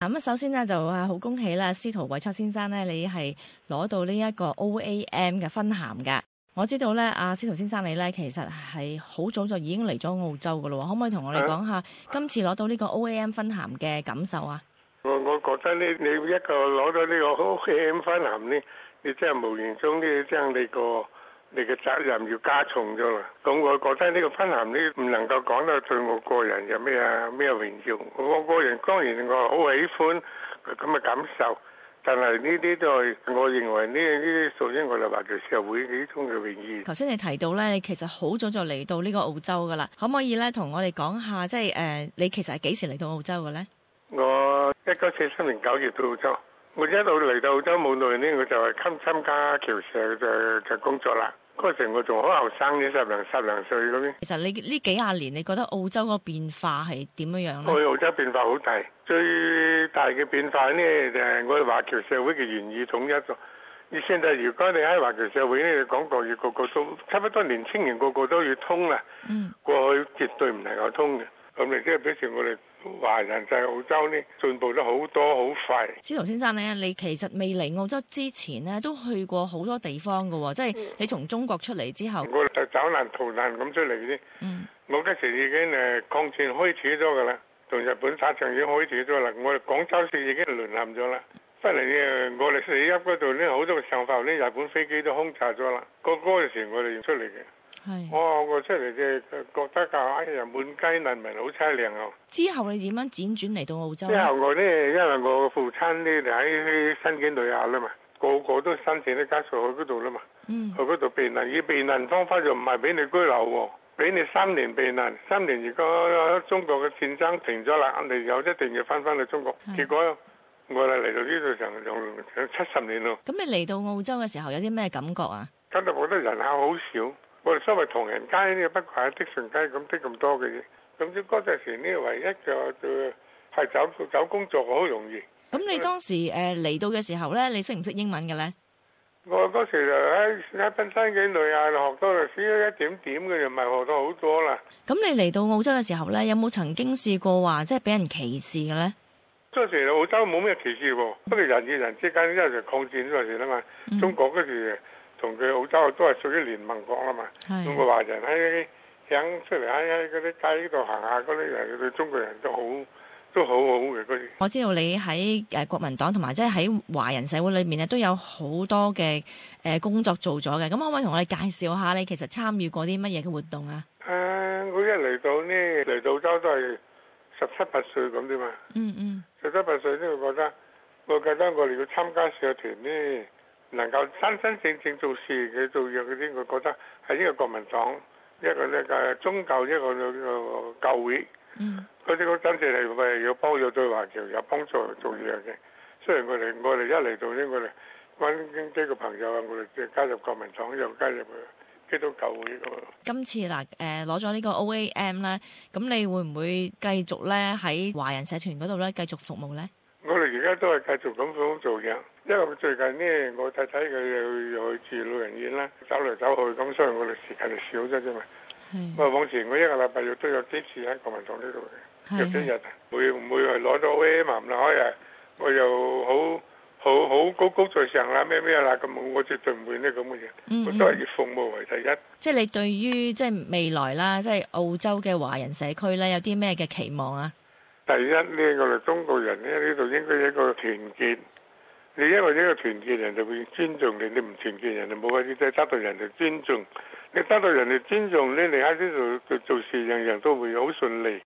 咁首先呢，就好恭喜啦，司徒偉卓先生呢，你係攞到呢一個 OAM 嘅勳銜㗎。我知道咧，阿司徒先生你咧其實係好早就已經嚟咗澳洲㗎咯，可唔可以同我哋講下今次攞到呢個 OAM 勳銜嘅感受啊？ 我覺得呢，你一個攞到呢個 OAM 勳銜呢，你真係無形中呢將你嘅責任要加重咗啦。咁我覺得呢個勳銜呢唔能夠講到對我個人有咩榮耀。我個人當然我好喜歡咁嘅感受。但係呢啲都係，我認為呢啲屬於我哋華僑社會呢種嘅榮譽。 頭先你提到咧，你其實好早就嚟到呢個澳洲噶啦，可唔可以咧同我哋講下，即係你其實係幾時嚟到澳洲嘅咧？ 我1943年9月到澳洲，我一路嚟到澳洲冇耐呢，我就係參加僑社就工作啦。嗰時我仲好後生嘅，十零歲咁樣。 其實你呢幾廿年，你覺得澳洲個變化係點樣樣咧？ 我澳洲變化好大，最大嘅變化呢就係我哋華僑社會嘅言語統一咗。而現在如果你喺華僑社會呢，講國語個個都差不多，年輕人個個都要通啦。過去絕對唔能夠通嘅，咁你即係表示我哋華人在澳洲呢進步得好多好快。 司徒先生咧，你其實未嚟澳洲之前呢，都去過好多地方㗎喎，即係你從中國出嚟之後， 我就走難逃難咁出嚟啫。我嗰時已經抗戰開始咗㗎啦，同日本打仗已經開始咗啦。我哋廣州市已經淪陷咗啦。翻嚟我哋四邑嗰度呢，好多嘅上浮呢，日本飛機都轟炸咗啦。嗰陣時我哋出嚟嘅。我出嚟嘅覺得哎呀滿街難民好凄涼啊！ 之後你點樣輾轉嚟到澳洲？ 之後我呢，因為我父親呢就喺新境旅亞啦嘛，個個都申請啲家屬去嗰度啦嘛，去嗰度避難。而避難方法就唔係俾你居留喎，俾你3年避難。3年如果中國嘅戰爭停咗啦，你又一定要翻去中國。結果我哋嚟到呢度成70年咯。 咁你嚟到澳洲嘅時候有啲咩感覺啊？ 感覺覺得人口好少。我哋所謂唐人街呢，不過係的順街咁多嘅嘢。咁即嗰陣時呢，唯一就係找工作好容易。 咁你當時嚟到嘅時候咧，你識唔識英文嘅咧？ 我嗰時就喺新境旅亞學多就少一點點嘅，又唔係學到好多啦。 咁你嚟到澳洲嘅時候咧，有冇曾經試過話即係俾人歧視嘅咧？ 嗰時澳洲冇咩歧視喎，不過人與人之間因為就抗戰嗰陣時啦嘛，中國嗰時同佢澳洲都係屬於聯盟國啦嘛，中國華人喺出嚟喺嗰啲街度行下，嗰啲人對中國人都好好嘅嗰啲。我知道你喺國民黨同埋即係喺華人社會裏面咧，都有好多嘅工作做咗嘅。咁可唔可以同我哋介紹下你其實參與過啲乜嘢嘅活動啊？ 我一嚟到澳洲都係17、18歲咁啫嘛。17、18歲呢，我覺得我哋要參加社團呢，能夠真正做事嘅做嘢嗰啲，我覺得係一個國民黨，一個呢個宗教，一個教會。嗰啲真正係要幫助對華僑有幫助做嘢嘅。雖然我哋一嚟到呢，我哋揾幾個朋友啊，我哋即係加入國民黨，又加入基督教會咁。今次嗱攞咗呢個 OAM 咧，咁你會唔會繼續咧喺華人社團嗰度咧繼續服務咧？ 我哋而家都係繼續咁做嘢，因為最近呢，我太太佢又去住老人院啦，走嚟走去咁，所以我哋時間就少咗啫嘛。往前我一個禮拜都有幾次喺國民黨呢度嘅，有幾日唔會係攞到 OAM 啦，我又好高在上啦，咩啦咁，我絕對唔會呢咁嘅嘢，我都係以服務為第一。 即係你對於即係未來啦，即係澳洲嘅華人社區咧，有啲咩嘅期望啊？ 第一呢，我哋中國人呢度應該有一個團結。你因為呢個團結，人就會尊重你；你唔團結，人就冇法子得到人哋尊重。你得到人哋尊重呢，你喺呢度做事，樣樣都會好順利。